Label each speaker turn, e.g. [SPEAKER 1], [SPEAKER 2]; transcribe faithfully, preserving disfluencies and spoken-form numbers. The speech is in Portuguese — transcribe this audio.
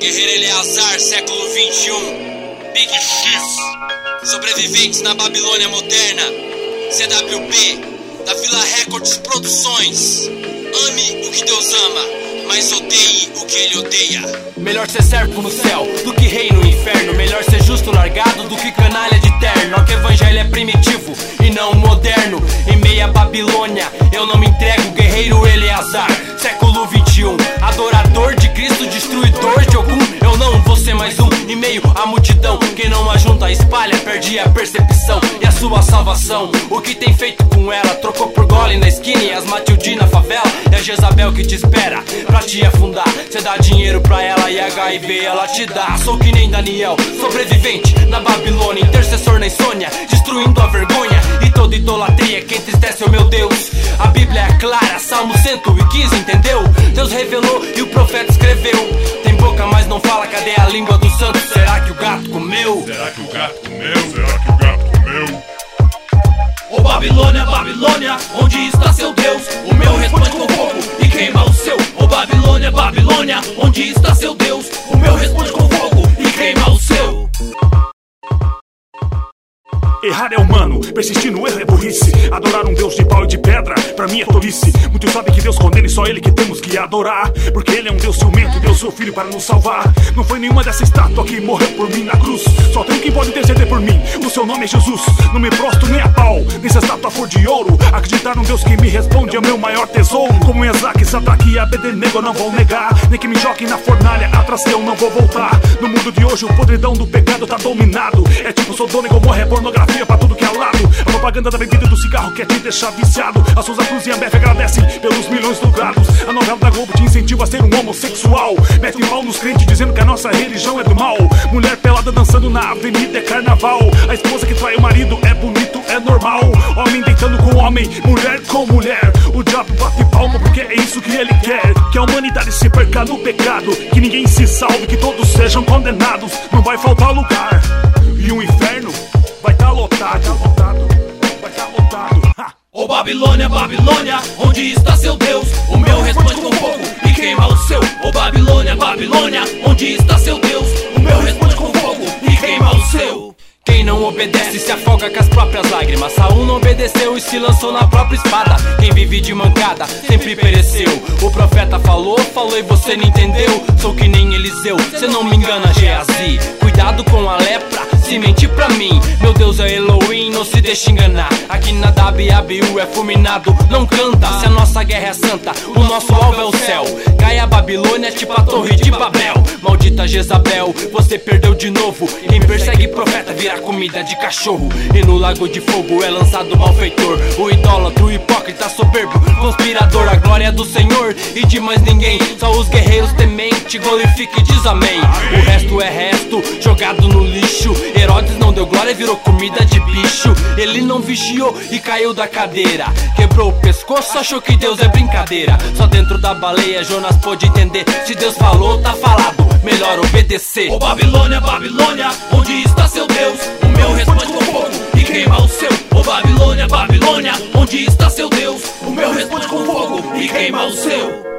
[SPEAKER 1] Guerreiro Eleazar, século vinte e um. Big X. Sobreviventes na Babilônia moderna. C W P, da Vila Records Produções. Ame o que Deus ama, mas odeie o que Ele odeia.
[SPEAKER 2] Melhor ser servo no céu do que rei no inferno. Melhor ser justo largado do que canalha de terno. Que o evangelho é primitivo e não moderno. Em meia Babilônia eu não me entrego. Guerreiro Eleazar, século vinte e um. Adorador de Cristo, destruidor de algum. Eu não vou ser mais um em meio à multidão. Quem não ajunta espalha, perde a percepção e a sua salvação. O que tem feito com ela? Trocou por gole na esquina e as Matilde na favela. É a Jezabel que te espera pra te afundar. Cê dá dinheiro pra ela e H I V ela te dá. Sou que nem Daniel, sobrevivente na Babilônia. Intercessor na insônia, destruindo a vergonha e toda idolatria que entristece o meu Deus. A Bíblia é clara, Salmo cento e quinze, entendeu? Deus revelou e o profeta escreveu. Tem boca, mas não fala, cadê a língua do santo? Será que o gato comeu?
[SPEAKER 3] Será que o gato comeu? Será que o gato comeu?
[SPEAKER 4] Ô Babilônia, Babilônia, onde está seu Deus? O meu responde com fogo e queima o seu. Ô Babilônia, Babilônia, onde está seu Deus? O meu responde com fogo e queima o seu.
[SPEAKER 3] Errar é humano, persistir no erro é burrice. Adorar um Deus de pau e de pedra, pra mim é tolice. Muitos sabem que Deus condena e só Ele que temos que adorar. Porque Ele é um Deus ciumento, deu seu filho para nos salvar. Não foi nenhuma dessa estátua que morreu por mim na cruz. Só tem quem pode interceder por mim, o seu nome é Jesus. Não me prostro nem a pau, nessa estátua for de ouro. Acreditar num Deus que me responde é o meu maior tesouro. Como Isaac, Sadraque e Abednego eu não vou negar. Nem que me joguem na fornalha, atrás eu não vou voltar. No mundo de hoje o podridão do pecado tá dominado. É tipo Sodoma e Gomorra, é pornografia pra tudo que é lado. A propaganda da bebida e do cigarro quer te deixar viciado. A Souza Cruz e a Ambev agradecem pelos milhões dobrados. A novela da Globo te incentiva a ser um homossexual. Mete pau nos crentes dizendo que a nossa religião é do mal. Mulher pelada dançando na avenida é carnaval. A esposa que trai o marido é bonito, é normal. Homem deitando com homem, mulher com mulher. O diabo bate palma porque é isso que ele quer. Que a humanidade se perca no pecado, que ninguém se salve, que todos sejam condenados. Não vai faltar lugar. E o inferno vai tá lotado, lotado, vai tá lotado. Ha!
[SPEAKER 4] Ô Babilônia, Babilônia, onde está seu Deus? O meu responde com fogo e queima o seu. Ô Babilônia, Babilônia, onde está seu Deus? O meu responde com fogo e queima o seu.
[SPEAKER 2] Quem não obedece se afoga com as próprias lágrimas. Saul não obedeceu e se lançou na própria espada. Quem vive de mancada sempre pereceu. O profeta falou, falou e você não entendeu. Sou que nem Eliseu, cê não me engana, Geazi. Cuidado com a lepra, se mentir pra mim. Meu Deus é Elohim, não se deixe enganar. Aqui na W A B U é fulminado, não canta. Se a nossa guerra é santa, o nosso alvo é o céu. Cai a Babilônia tipo a torre de Babel. Maldita Jezabel, você perdeu de novo. Quem persegue profeta vira comida de cachorro. E no lago de fogo é lançado o malfeitor. O idólatra, o hipócrita, soberbo, conspirador. A glória do Senhor e de mais ninguém. Só os guerreiros tementes, glorifique e diz amém. O resto é resto, jogado no lixo. Herodes não deu glória e virou comida de bicho. Ele não vigiou e caiu da cadeira. Quebrou o pescoço, achou que Deus é brincadeira. Só dentro da baleia Jonas pôde entender. Se Deus falou, tá falado, melhor obedecer.
[SPEAKER 4] Ô Babilônia, Babilônia, onde está seu Deus? O meu responde com fogo e queima o seu. Ô Babilônia, Babilônia, onde está seu Deus? O meu responde com fogo e queima o seu.